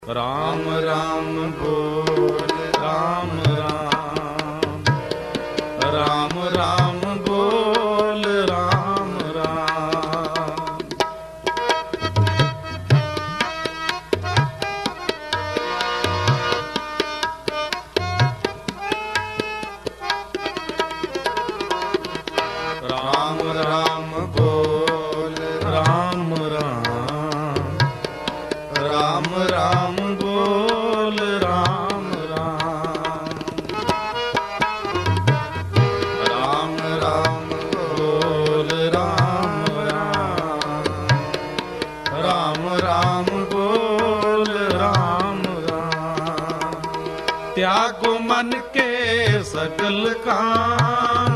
राम राम बोल राम राम, राम राम बोल राम राम। राम राम बोल राम राम, राम राम बोल राम राम। राम राम बोल राम राम, राम राम बोल राम राम। त्यागो मन के सकल काम,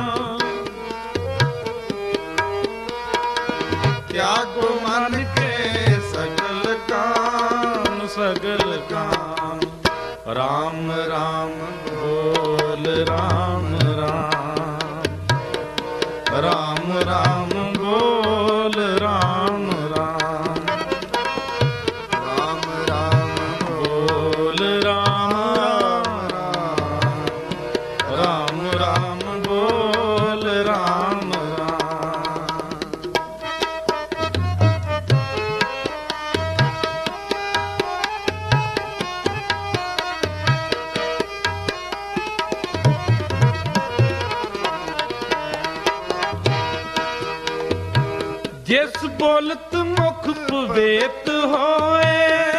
त्यागो मन के सकल काम, सकल काम। राम राम बोल राम राम, राम राम बोल राम राम। राम राम बोल राम राम, राम राम बोल राम राम। जिस बोलत मुख पवेत होए,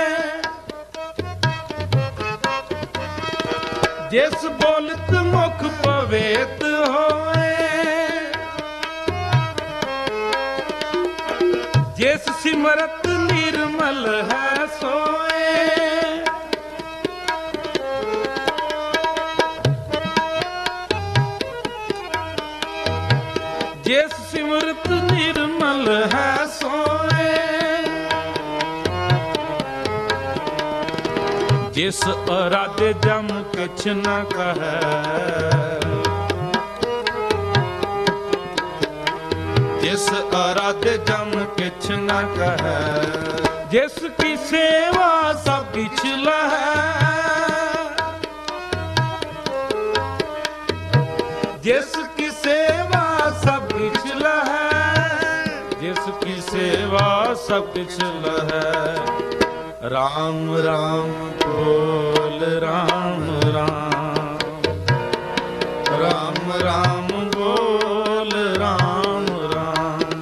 जिस बोलत मुख पवेत होए, जिस सिमरत निर्मल है सोए। जिस सिमरत निर्मल है सोए, जिस अराधे जम किछ न कहे, जिस अराधे जम किछ न कहे। जिसकी सेवा सब किछ लहै, जिसकी सेवा सब किछ लहै, जिसकी सेवा सब किछ लहै। राम राम बोल राम राम, राम राम बोल राम राम।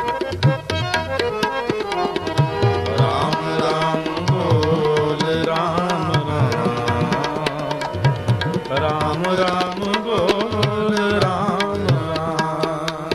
राम राम बोल राम राम, राम राम बोल राम राम।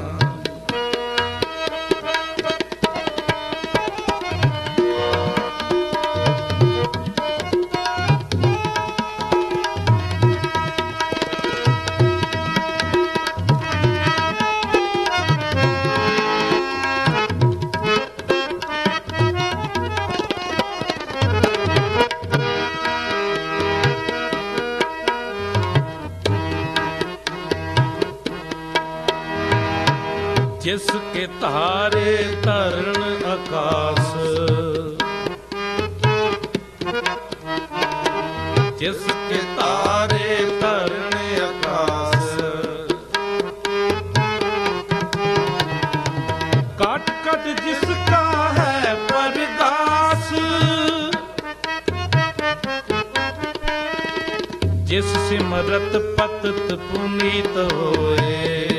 जिसके तारे तरण आकाश, जिसके तारे तरण आकाश। काट काट जिसका है परदास, जिस सिमरत पतत पुनीत होए।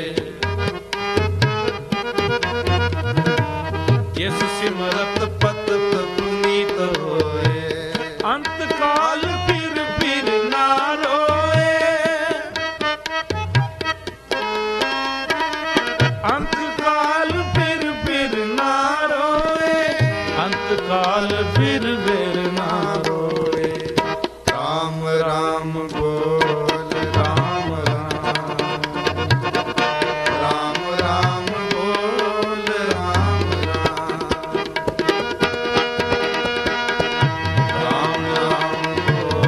जिस सिमरत पतत पुनीत होए। अंत काल फिर ना रोए, अंत काल फिर ना रोए, अंत काल फिर ना रोए। राम राम बोल राम राम, राम राम बोल राम राम। राम राम बोल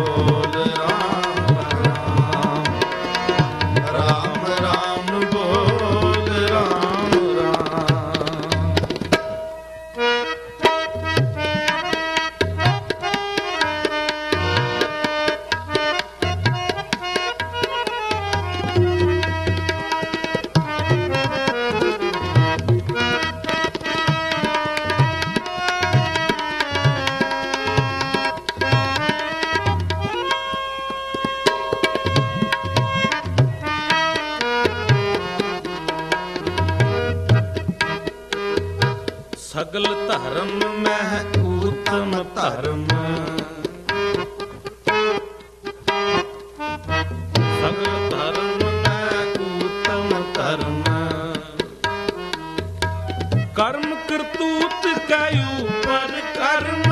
ਸਗਲ ਧਰਮ ਮਹਿ ਊਤਮ ਧਰਮ। ਸਗਲ ਧਰਮ ਮਹਿ ਊਤਮ ਧਰਮ। ਕਰਮ ਕਰਤੂਤ ਕੈ ਉਪਰ ਕਰਮ।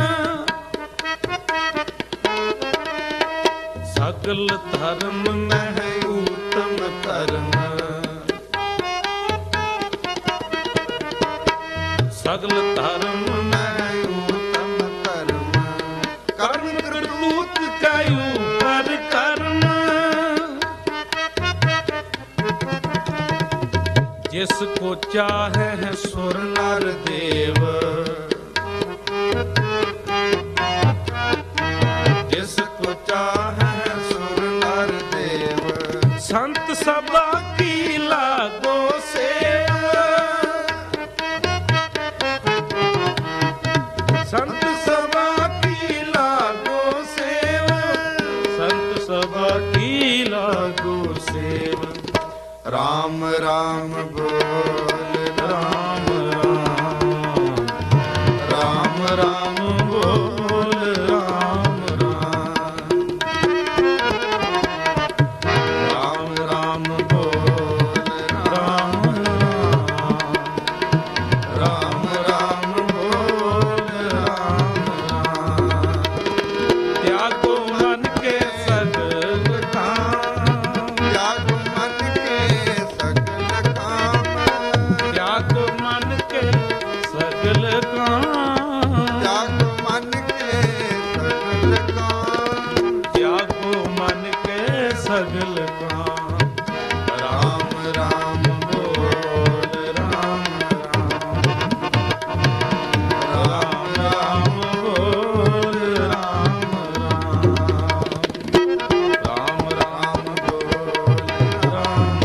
ਸਗਲ ਧਰਮ ਮਹਿ ਊਤਮ ਧਰਮ। ਸਗਲ ਧਰਮ ਮਹਿ ਊਤਮ ਧਰਮ। ਕਰਮ ਕਰਤੂਤ ਕੈ ਉਪਰ ਕਰਮ। ਜਿਸ ਕੋ ਚਾਹੈ ਸੁਰ ਨਰ ਦੇਵ। ਜਿਸ ਕੋ ਚਾਹੈ ਸੁਰ ਨਰ ਦੇਵ। ਸੰਤ ਸਭਾ ਕੀ ਲਾਗੋ ਸੇਵਾ। ਸੰਤ ਸਭਾ ਕੀ ਲਾਗੋ ਸੇਵਾ। ਸੰਤ ਸਭਾ ਕੀ ਲਾਗੋ ਸੇਵਾ। ਰਾਮ ਰਾਮ ਬੋਲ ਰਾਮ ਰਾਮ। ਰਾਮ ਰਾਮ ਬੋਲ ਰਾਮ ਰਾਮ। ਰਾਮ ਰਾਮ ਬੋਲ ਰਾਮ ਰਾਮ। ਰਾਮ ਰਾਮ ਬੋਲ ਰਾਮ ਰਾਮ। ਤਿਆਗੋ ਮਨ ਕੇ ਸਗਲ ਕਾਮ। ਤਿਆਗੋ ਮਨ ਕੇ ਸਗਲ ਕਾਮ। ਤਿਆਗੋ ਮਨ ਕੇ ਸਗਲ ਕਾਮ। ਤਿਆਗੋ ਮਨ ਕੇ ਸਗਲ ਕਾਮ। ਤਿਆਗੋ ਮਨ ਕੇ ਸਗਲ ਕਾਮ। ਰਾਮ ਰਾਮ ਬੋਲ ਰਾਮ ਰਾਮ। ਰਾਮ ਰਾਮ ਬੋਲ ਰਾਮ ਰਾਮ। ਰਾਮ ਰਾਮ ਬੋਲ ਰਾਮ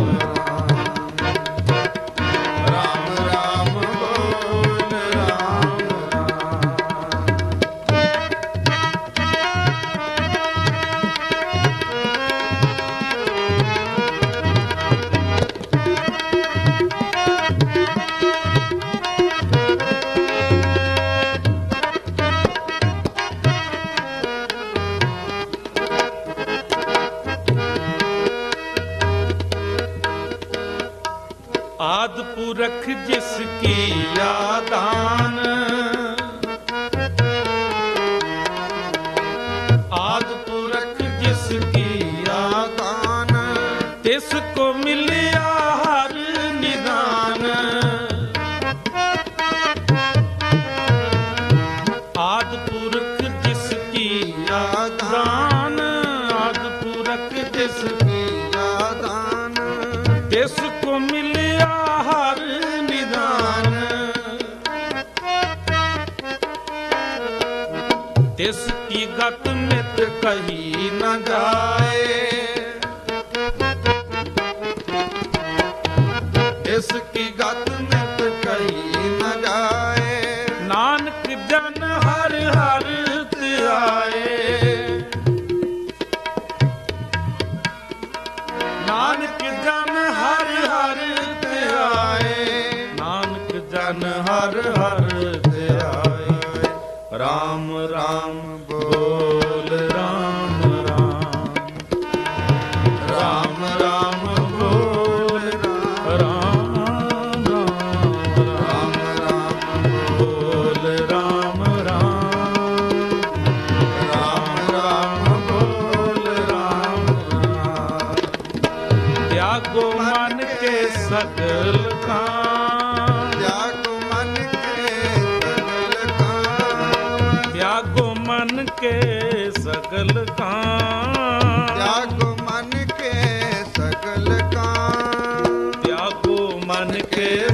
ਰਾਮ। ਰਾਮ ਰਾਮ ਬੋਲ ਰਾਮ ਆਦਿ ਪੁਰਖ ਜਿਸ ਕੀ ਆਦਾਨ। ਆਦਿ ਪੁਰਖ ਜਿਸ ਕੀ ਆਦਾਨ। ਤਿਸ ਕੋ ਮਿਲਿਆ ਹਰ ਨਿਦਾਨ। ਆਦਿ ਪੁਰਖ ਜਿਸ ਕੀ ਆਦਾਨ। ਆਦਿ ਪੁਰਖ ਜਿਸ ਕੀ ਆਦਾਨ। ਤਿਸ ਕੋ ਮਿਲਿਆ ਹਰ ਨਿਦਾਨ। ਤਿਸ ਕੀ ਗਤ ਮਿਤ ਕਹੀ ਨ ਜਾਏ। ਤਿਸ ਕੀ ਗਤ ਮਿਤ ਕਹੀ ਨ ਜਾਏ। ਨਾਨਕ ਜਨ ਹਰ ਹਰ ਧਿਆਏ। ਨਾਨਕ ਜਨ ਹਰ ਹਰ ਧਿਆਏ। ਨਾਨਕ ਜਨ ਹਰ ਹਰ ਧਿਆਏ। ਰਾਮ ਰਾਮ ਬੋਲ ਰਾਮ ਰਾਮ। ਰਾਮ ਰਾਮ ਬੋਲ ਰਾਮ ਰਾਮ। ਰਾਮ ਰਾਮ ਬੋਲ ਰਾਮ ਰਾਮ। ਰਾਮ ਰਾਮ ਬੋਲ ਰਾਮ ਰਾਮ। ਤਿਆਗੋ ਮਨ ਕੇ ਸਗਲ ਕਾਮ। ਤਿਆਗੋ ਮਨ ਕੇ ਸਗਲ ਕਾਮ। ਤਿਆਗੋ ਮਨ ਕੇ ਸਗਲ ਕਾਮ। ਤਿਆਗੋ ਮਨ ਕੇ ਸਗਲ ਕਾਮ। ਤਿਆਗੋ ਮਨ ਕੇ